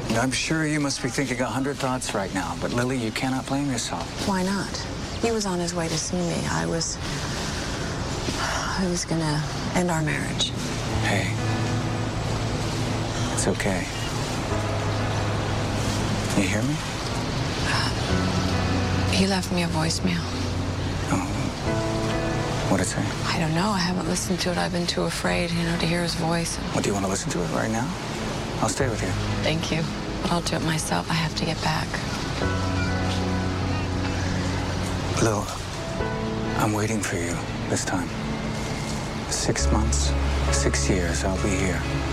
I'm sure you must be thinking 100 thoughts right now, but Lily, you cannot blame yourself. Why not? He was on his way to see me. I was gonna end our marriage. Hey, it's okay. You hear me? He left me a voicemail. Oh, what'd it say? I don't know. I haven't listened to it. I've been too afraid, to hear his voice. What, do you want to listen to it right now? I'll stay with you. Thank you. But I'll do it myself. I have to get back. Lil, I'm waiting for you this time. 6 months, 6 years, I'll be here.